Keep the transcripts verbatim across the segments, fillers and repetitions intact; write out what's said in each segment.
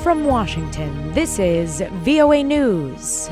From Washington, this is V O A News.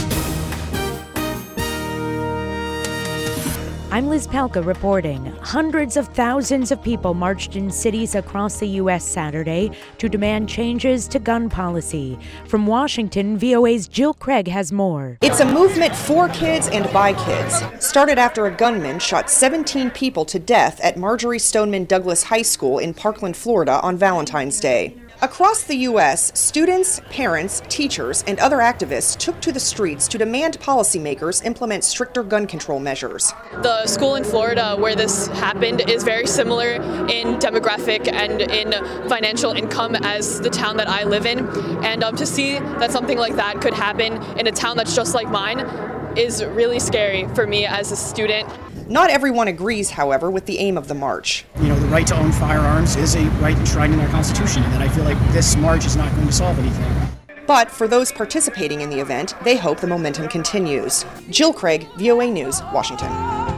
I'm Liz Palka reporting. Hundreds of thousands of people marched in cities across the U S Saturday to demand changes to gun policy. From Washington, V O A's Jill Craig has more. It's a movement for kids and by kids. Started after a gunman shot seventeen people to death at Marjory Stoneman Douglas High School in Parkland, Florida on Valentine's Day. Across the U S, students, parents, teachers, and other activists took to the streets to demand policymakers implement stricter gun control measures. The school in Florida where this happened is very similar in demographic and in financial income as the town that I live in. And um, to see that something like that could happen in a town that's just like mine is really scary for me as a student. Not everyone agrees, however, with the aim of the march. You know, the right to own firearms is a right enshrined in our Constitution, and I feel like this march is not going to solve anything. But for those participating in the event, they hope the momentum continues. Jill Craig, V O A News, Washington.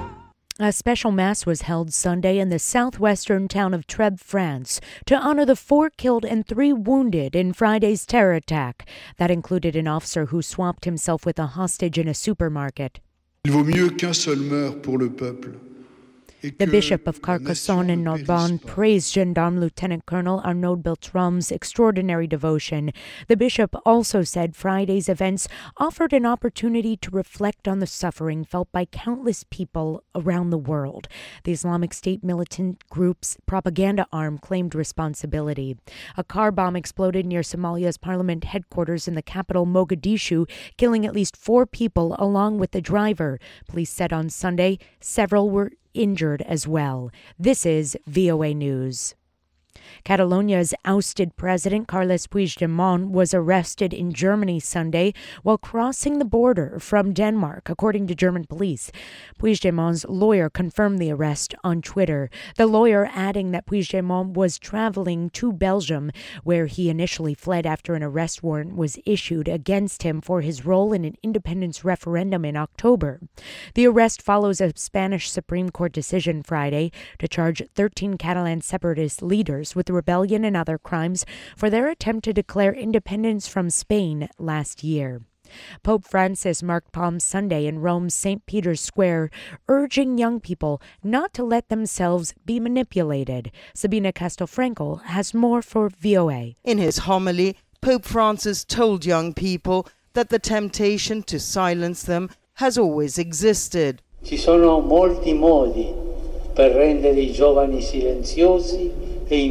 A special mass was held Sunday in the southwestern town of Trèbes, France, to honor the four killed and three wounded in Friday's terror attack. That included an officer who swapped himself with a hostage in a supermarket. Il vaut mieux qu'un seul meure pour le peuple. The Bishop of Carcassonne and Narbonne praised Gendarme Lieutenant Colonel Arnaud Beltram's extraordinary devotion. The bishop also said Friday's events offered an opportunity to reflect on the suffering felt by countless people around the world. The Islamic State militant group's propaganda arm claimed responsibility. A car bomb exploded near Somalia's parliament headquarters in the capital, Mogadishu, killing at least four people along with the driver. Police said on Sunday several were injured as well. This is V O A News. Catalonia's ousted president, Carles Puigdemont, was arrested in Germany Sunday while crossing the border from Denmark, according to German police. Puigdemont's lawyer confirmed the arrest on Twitter, the lawyer adding that Puigdemont was traveling to Belgium, where he initially fled after an arrest warrant was issued against him for his role in an independence referendum in October. The arrest follows a Spanish Supreme Court decision Friday to charge thirteen Catalan separatist leaders with rebellion and other crimes for their attempt to declare independence from Spain last year. Pope Francis marked Palm Sunday in Rome's Saint Peter's Square, urging young people not to let themselves be manipulated. Sabina Castelfranco has more for V O A. In his homily, Pope Francis told young people that the temptation to silence them has always existed. Ci sono molti modi per rendere I giovani silenziosi.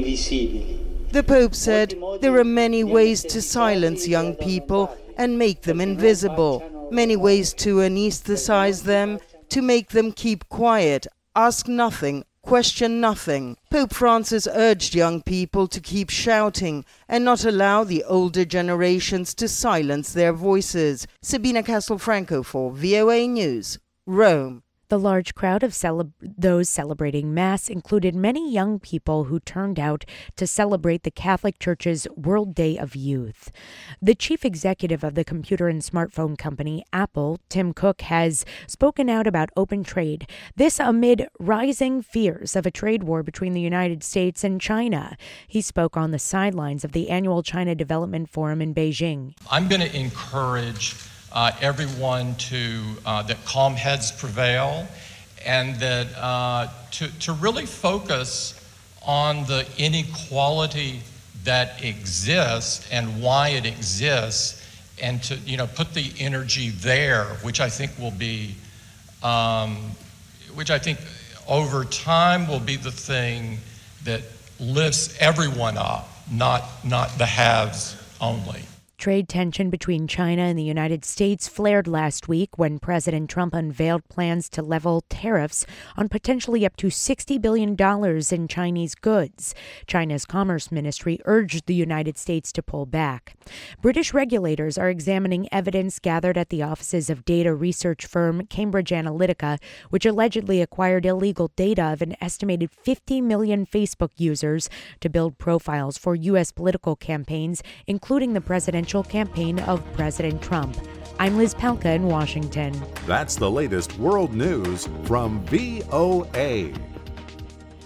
The Pope said there are many ways to silence young people and make them invisible, many ways to anesthetize them, to make them keep quiet, ask nothing, question nothing. Pope Francis urged young people to keep shouting and not allow the older generations to silence their voices. Sabina Castelfranco for V O A News, Rome. The large crowd of cele- those celebrating Mass included many young people who turned out to celebrate the Catholic Church's World Day of Youth. The chief executive of the computer and smartphone company Apple, Tim Cook, has spoken out about open trade, this amid rising fears of a trade war between the United States and China. He spoke on the sidelines of the annual China Development Forum in Beijing. I'm going to encourage Uh, everyone to, uh, that calm heads prevail, and that uh, to, to really focus on the inequality that exists and why it exists, and to, you know, put the energy there, which I think will be, um, which I think over time will be the thing that lifts everyone up, not, not the haves only. Trade tension between China and the United States flared last week when President Trump unveiled plans to level tariffs on potentially up to sixty billion dollars in Chinese goods. China's Commerce Ministry urged the United States to pull back. British regulators are examining evidence gathered at the offices of data research firm Cambridge Analytica, which allegedly acquired illegal data of an estimated fifty million Facebook users to build profiles for U S political campaigns, including the presidential campaign of President Trump. I'm Liz Palka in Washington. That's the latest world news from V O A.